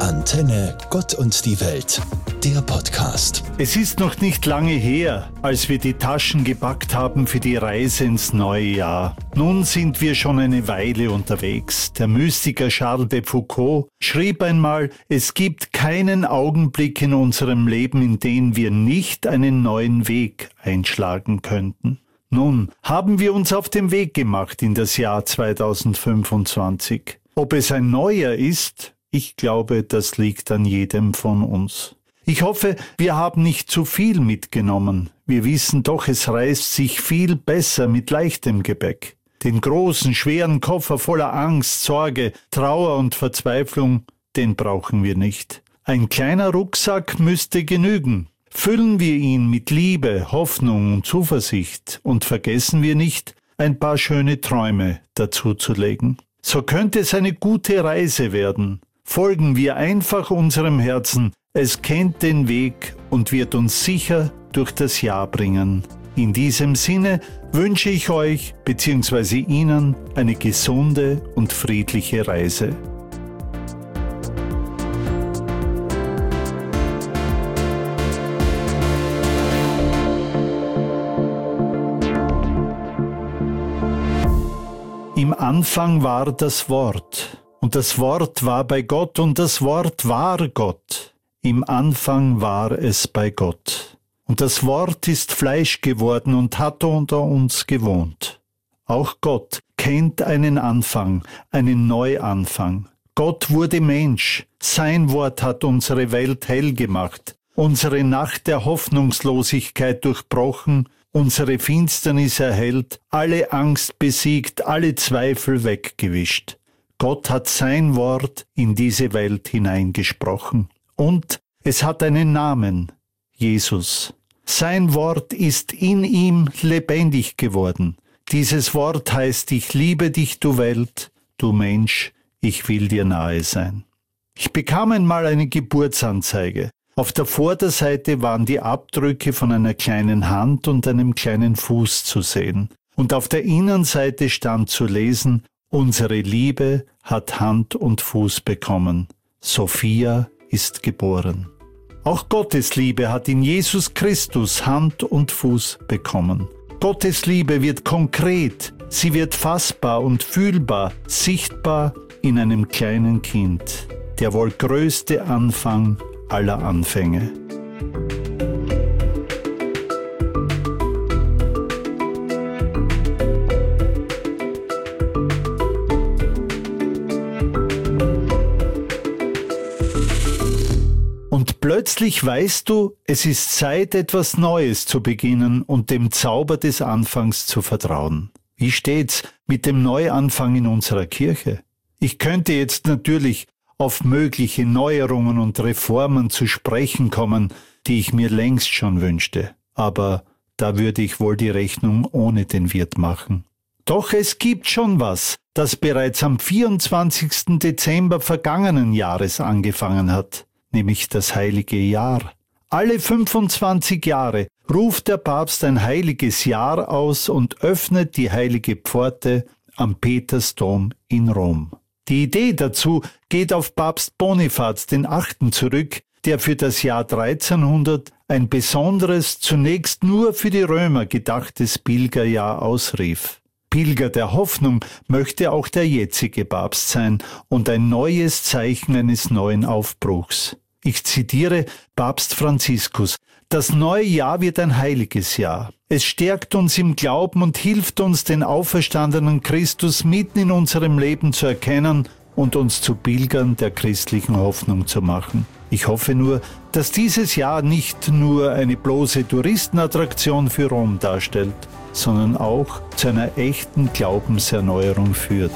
Antenne Gott und die Welt, der Podcast. Es ist noch nicht lange her, als wir die Taschen gepackt haben für die Reise ins neue Jahr. Nun sind wir schon eine Weile unterwegs. Der Mystiker Charles de Foucault schrieb einmal, es gibt keinen Augenblick in unserem Leben, in dem wir nicht einen neuen Weg einschlagen könnten. Nun haben wir uns auf den Weg gemacht in das Jahr 2025. Ob es ein neuer ist, ich glaube, das liegt an jedem von uns. Ich hoffe, wir haben nicht zu viel mitgenommen. Wir wissen doch, es reist sich viel besser mit leichtem Gepäck. Den großen, schweren Koffer voller Angst, Sorge, Trauer und Verzweiflung, den brauchen wir nicht. Ein kleiner Rucksack müsste genügen. Füllen wir ihn mit Liebe, Hoffnung und Zuversicht und vergessen wir nicht, ein paar schöne Träume dazuzulegen. So könnte es eine gute Reise werden. Folgen wir einfach unserem Herzen. Es kennt den Weg und wird uns sicher durch das Jahr bringen. In diesem Sinne wünsche ich euch bzw. Ihnen eine gesunde und friedliche Reise. Im Anfang war das Wort, und das Wort war bei Gott, und das Wort war Gott. Im Anfang war es bei Gott. Und das Wort ist Fleisch geworden und hat unter uns gewohnt. Auch Gott kennt einen Anfang, einen Neuanfang. Gott wurde Mensch. Sein Wort hat unsere Welt hell gemacht, unsere Nacht der Hoffnungslosigkeit durchbrochen, unsere Finsternis erhellt, alle Angst besiegt, alle Zweifel weggewischt. Gott hat sein Wort in diese Welt hineingesprochen. Und es hat einen Namen, Jesus. Sein Wort ist in ihm lebendig geworden. Dieses Wort heißt, ich liebe dich, du Welt, du Mensch, ich will dir nahe sein. Ich bekam einmal eine Geburtsanzeige. Auf der Vorderseite waren die Abdrücke von einer kleinen Hand und einem kleinen Fuß zu sehen. Und auf der Innenseite stand zu lesen, unsere Liebe hat Hand und Fuß bekommen. Sophia ist geboren. Auch Gottes Liebe hat in Jesus Christus Hand und Fuß bekommen. Gottes Liebe wird konkret, sie wird fassbar und fühlbar, sichtbar in einem kleinen Kind. Der wohl größte Anfang aller Anfänge. Und plötzlich weißt du, es ist Zeit, etwas Neues zu beginnen und dem Zauber des Anfangs zu vertrauen. Wie steht's mit dem Neuanfang in unserer Kirche? Ich könnte jetzt natürlich auf mögliche Neuerungen und Reformen zu sprechen kommen, die ich mir längst schon wünschte. Aber da würde ich wohl die Rechnung ohne den Wirt machen. Doch es gibt schon was, das bereits am 24. Dezember vergangenen Jahres angefangen hat, nämlich das heilige Jahr. Alle 25 Jahre ruft der Papst ein heiliges Jahr aus und öffnet die heilige Pforte am Petersdom in Rom. Die Idee dazu geht auf Papst Bonifaz VIII. Zurück, der für das Jahr 1300 ein besonderes, zunächst nur für die Römer gedachtes Pilgerjahr ausrief. Pilger der Hoffnung möchte auch der jetzige Papst sein und ein neues Zeichen eines neuen Aufbruchs. Ich zitiere Papst Franziskus: Das neue Jahr wird ein heiliges Jahr. Es stärkt uns im Glauben und hilft uns, den auferstandenen Christus mitten in unserem Leben zu erkennen und uns zu Pilgern der christlichen Hoffnung zu machen. Ich hoffe nur, dass dieses Jahr nicht nur eine bloße Touristenattraktion für Rom darstellt, sondern auch zu einer echten Glaubenserneuerung führt.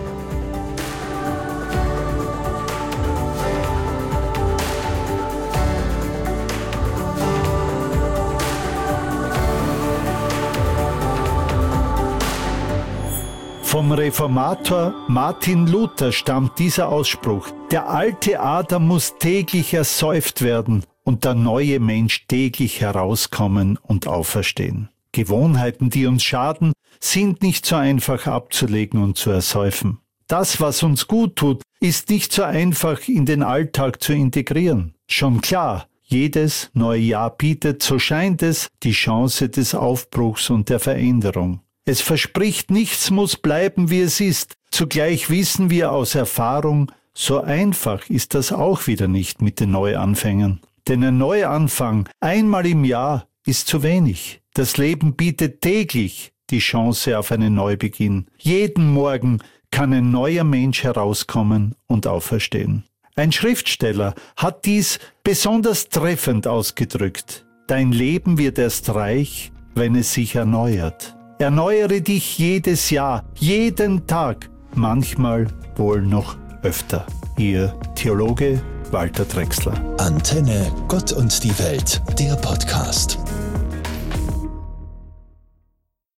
Vom Reformator Martin Luther stammt dieser Ausspruch: Der alte Adam muss täglich ersäuft werden und der neue Mensch täglich herauskommen und auferstehen. Gewohnheiten, die uns schaden, sind nicht so einfach abzulegen und zu ersäufen. Das, was uns gut tut, ist nicht so einfach in den Alltag zu integrieren. Schon klar, jedes neue Jahr bietet, so scheint es, die Chance des Aufbruchs und der Veränderung. Es verspricht, nichts muss bleiben, wie es ist. Zugleich wissen wir aus Erfahrung, so einfach ist das auch wieder nicht mit den Neuanfängen. Denn ein Neuanfang einmal im Jahr ist zu wenig. Das Leben bietet täglich die Chance auf einen Neubeginn. Jeden Morgen kann ein neuer Mensch herauskommen und auferstehen. Ein Schriftsteller hat dies besonders treffend ausgedrückt. Dein Leben wird erst reich, wenn es sich erneuert. Erneuere dich jedes Jahr, jeden Tag, manchmal wohl noch öfter. Ihr Theologe Walter Drechsler. Antenne Gott und die Welt, der Podcast.